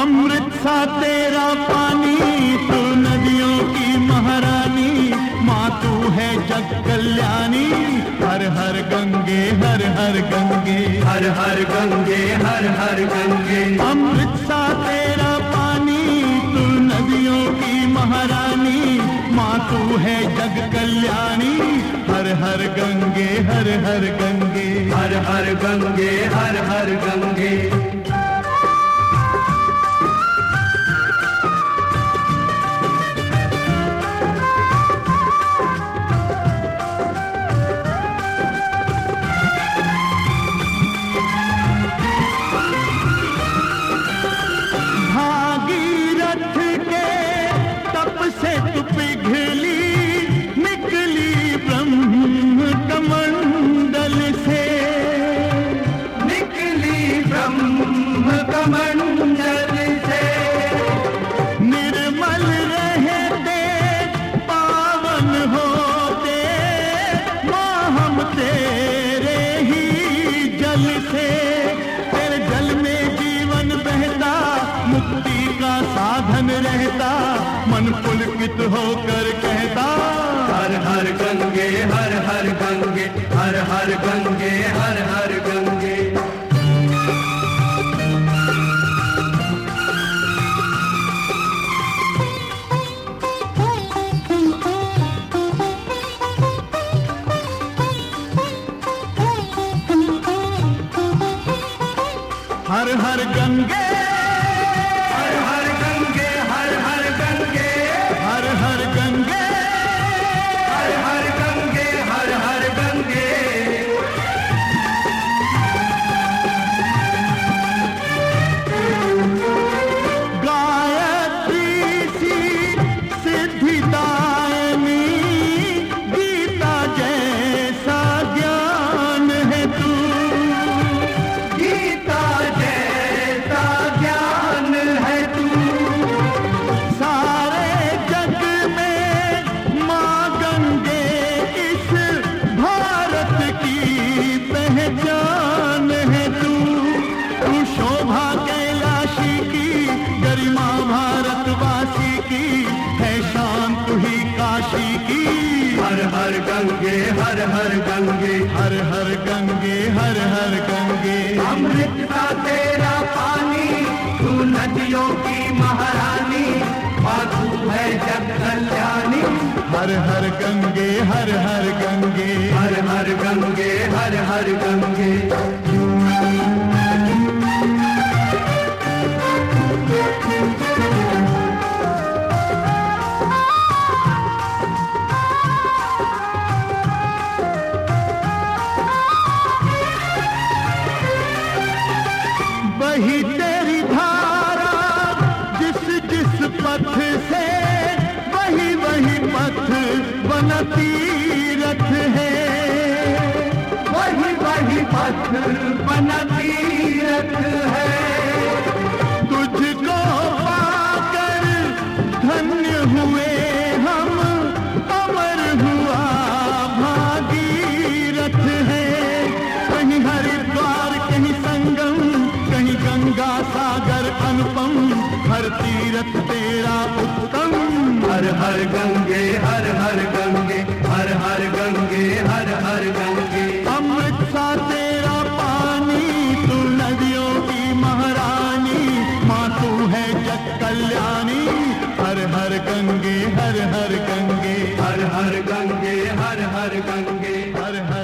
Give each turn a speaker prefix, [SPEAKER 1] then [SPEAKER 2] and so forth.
[SPEAKER 1] अमृत सा तेरा पानी, तू नदियों की महारानी, माँ तू है जग कल्याणी। हर हर गंगे हर हर गंगे,
[SPEAKER 2] हर हर गंगे हर हर गंगे।
[SPEAKER 1] अमृत सा तेरा पानी, तू नदियों की महारानी, माँ तू है जग कल्याणी। हर हर गंगे हर हर गंगे,
[SPEAKER 2] हर हर गंगे हर हर गंगे।
[SPEAKER 1] भागीरथ के तप से तू पिघली, निकली ब्रह्म कमंडल से,
[SPEAKER 2] निकली ब्रह्म कमंडल से।
[SPEAKER 1] निर्मल रहते पावन होते, माँ हम तेरे ही जल से। तेरे जल में जीवन बहता, मुक्ति का साधन रहता, मन पुलकित होकर कहता।
[SPEAKER 2] हर हर गंगे हर हर गंगे, हर हर गंगे हर हर गंगे।
[SPEAKER 1] हर हर गंगे
[SPEAKER 2] हर हर गंगे हर हर गंगे,
[SPEAKER 1] हर हर गंगे
[SPEAKER 2] हर हर गंगे हर हर गंगे।
[SPEAKER 1] गायत्री सी सिद्धिदायनी, गीता जैसा ज्ञान है तू।
[SPEAKER 2] गीता जैसा ज्ञान है तू।
[SPEAKER 1] सारे जग में माँ गंगे इस भारत की पहचान है तू। तू शोभा कैलाशी की, गरिमा भारतवासी की, है शान तू ही काशी की।
[SPEAKER 2] हर हर गंगे हर हर गंगे,
[SPEAKER 1] हर हर गंगे हर हर गंगे।
[SPEAKER 2] अमृत सा तेरा पानी, तू नदियों की महारानी, माँ तू है जग कल्याणी।
[SPEAKER 1] हर हर गंगे हर हर गंगे,
[SPEAKER 2] हर हर गंगे हर हर गंगे।
[SPEAKER 1] वही तेरी धारा जिस जिस पथ से, वही वही पथ बना तीरथ है।
[SPEAKER 2] वही वही पथ बना तीरथ है।
[SPEAKER 1] तुझको पाकर धन्य हुए हम, अमर हुआ भागीरथ है। कहीं हरिद्वार कहीं संगम, कहीं गंगा सागर अनुपम, हर तीरथ तेरा उत्तम।
[SPEAKER 2] हर हर गंगे हर हर गंगे, हर हर गंगे हर हर गंगे।
[SPEAKER 1] अमृत सा तेरा पानी, तू नदियों की महारानी, माँ तू है जग कल्याणी। हर हर गंगे हर हर गंगे,
[SPEAKER 2] हर हर गंगे हर हर गंगे।
[SPEAKER 1] हर हर